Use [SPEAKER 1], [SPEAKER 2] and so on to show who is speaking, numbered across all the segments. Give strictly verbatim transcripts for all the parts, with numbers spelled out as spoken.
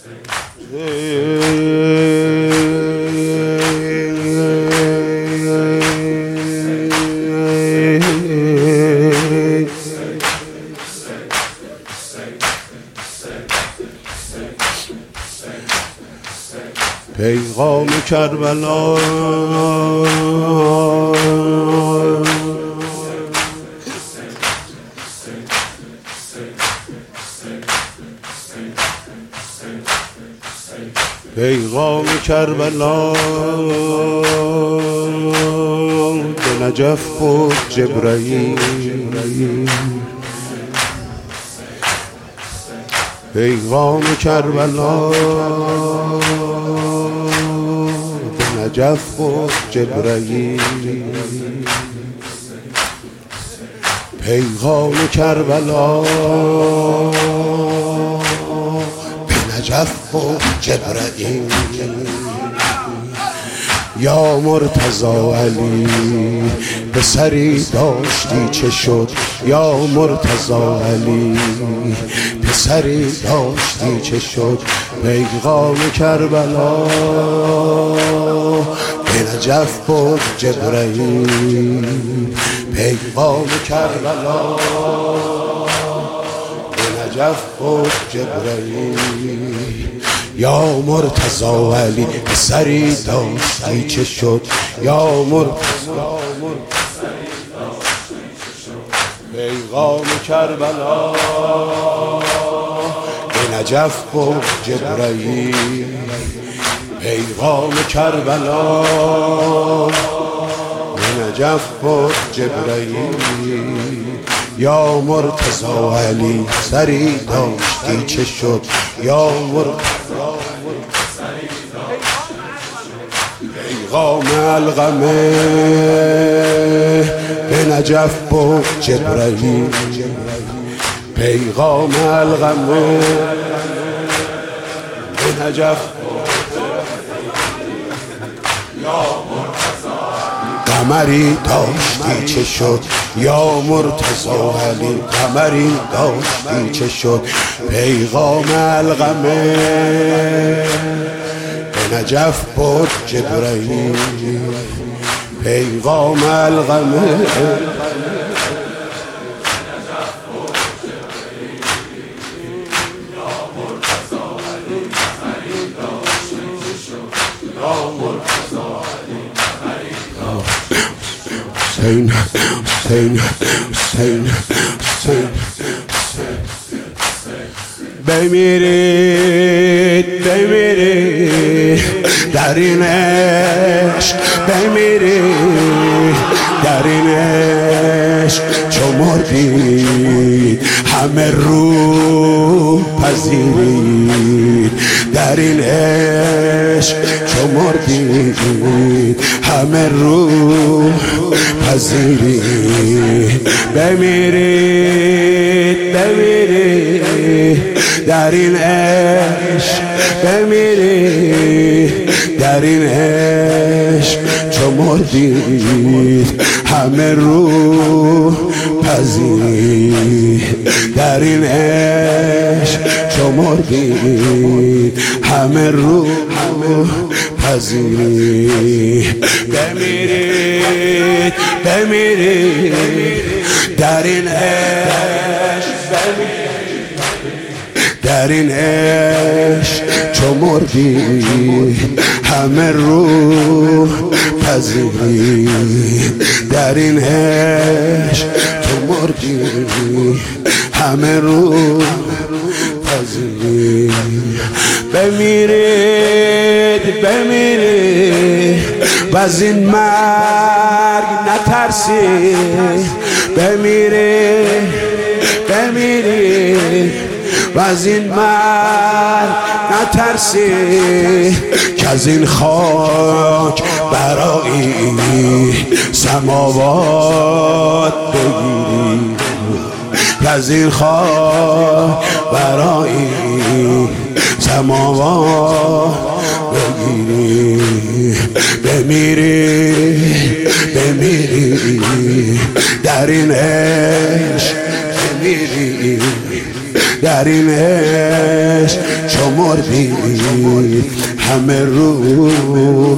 [SPEAKER 1] پیغام کربلا پیغام کربلا به نجف بود جبرائیل پیغام کربلا به نجف بود جبرائیل پیغام کربلا به نجف بود جبرائیل یا مرتضی علی پسری داشتی چه شد یا مرتضی علی پسری داشتی چه شد پیغام کربلا به نجف بود جبرائیل پیغام کربلا به نجف بود جبرائیل یا مرتضی علی پسری داشتی چه شد یا مرتضی پیغام کربلا به نجف بود جبرائیل پیغام کربلا به نجف بود جبرائیل یا مرتضی علی پسری داشتی چه شد یا مرتضی پیغام القمه به نجف بود جبرائیل پیغام القمه به نجف قمری داشتی چه شد یا مرتضی علی قمری داشتی چه شد پیغام القمه به نجف بود جبرائیل پیغام القمه حسین حسین حسین حسین بمیرید بمیرید در این عشق بمیرید در این عشق چو مردید همه رو پذیرید در این عشق چو مردید همه رو پذیرید بمیرید بمیرید در این عشق بمیرید در این عشق چو مردید همه رو پذیرید در این عشق چو مردید همه رو پذیرید بمیرید بمیرید در این عشق در این عشق چو مردید همه رو پذیرید در این عشق چو مردید همه رو پذیرید بمیرید بمیرید و از این مرگ نترسید بمیرید بمیرید و از این مرگ نترسید که از این خاک برای سماوات بگیرید که از این خاک برای سماوات بگیرید بمیرید بمیرید در این عشق بمیرید در این عشق چو شمردی همه رو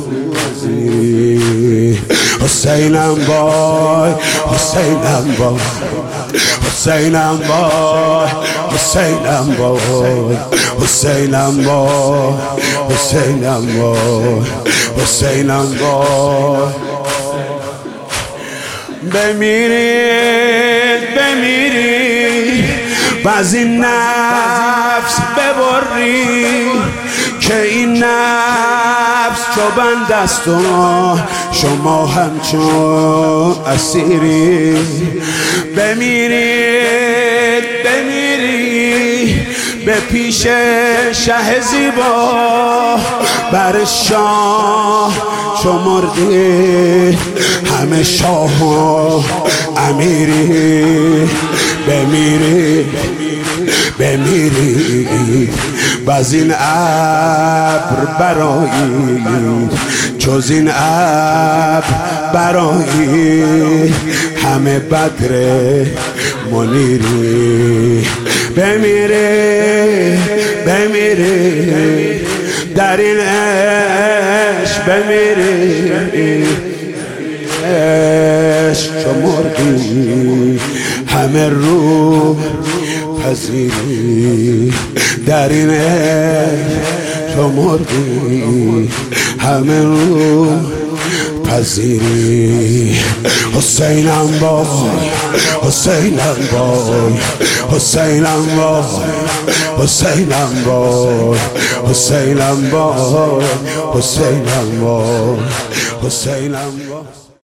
[SPEAKER 1] حسینم وای حسینم وای حسینم وای حسینم وای حسینم وای حسینم وای حسینم وای بمیرید بمیرید و از این نفس ببری که این نفس چو بند است و شما همچون اسیری بمیرید بمیرید به پیش شه زیبا بر شاه چو مردی همه شاه و امیری بمیری بمیری باز این ابر برایی جز این ابر برایی همه بدر منیری بمیری بمیری در این عشق بمیری عشق چو مرغی همه رو پذیری در این عشق چو مرغی همه رو پذیری حسینم وای حسینم وای حسینم وای حسینم وای حسینم وای حسینم وای حسینم وای